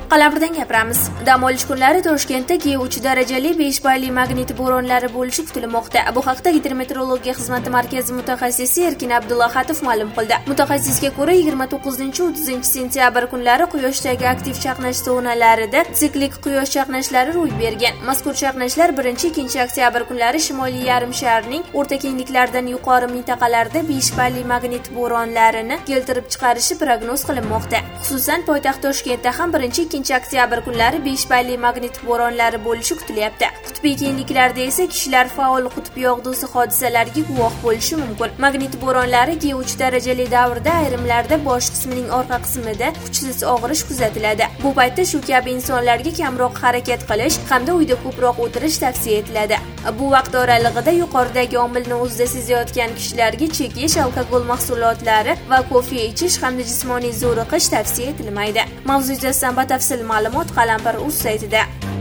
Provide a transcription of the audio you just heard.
Qalampirdan gapiramiz. Dam olish kunlari Toshkentda G3 darajali 5 balli magnit bo'ronlari bo'lishi kutilmoqda. Bu haqda Gidrometeorologiya xizmati markazi mutaxassisi Erkin Abdullahatov ma'lum qildi. Mutaxassisga ko'ra 29-30 sentyabr kunlari Quyoshdagi aktiv chaqnash zonalarida siklik quyosh chaqnashlari ro'y bergan. Mazkur chaqnashlar 1-2 oktyabr kunlari Shimoliy yarim sharning o'rta kengliklardan yuqori mintaqalarda 5 balli magnit bo'ronlarini keltirib chiqarishi prognoz qilinmoqda. Xususan, poytaxt Toshkentda ham 1-2 oktyabr kunlari 5 balli magnit bo'ronlari bo'lishi kutilyapti. Qutbiy kengliklarda esa kishilar faol qutb yog'dusi hodisalariga guvoh bo'lishi mumkin. Magnit bo'ronlari G3 darajali davrda ayrimlarda bosh qismining orqa qismida kuchsiz og'rish kuzatiladi. Bu paytda shu kabi insonlarga kamroq harakat qilish hamda uyda ko'proq o'tirish tavsiya etiladi. Bu vaqt oralig'ida yuqoridagi omilni o'zida sezayotgan kishilarga chekish, alkogol mahsulotlari va kofe ichish hamda jismoniy zo'riqish tavsiya etilmaydi. Mavzu yuzasidan batafsil ma'lumot Qalampir.uz saytida.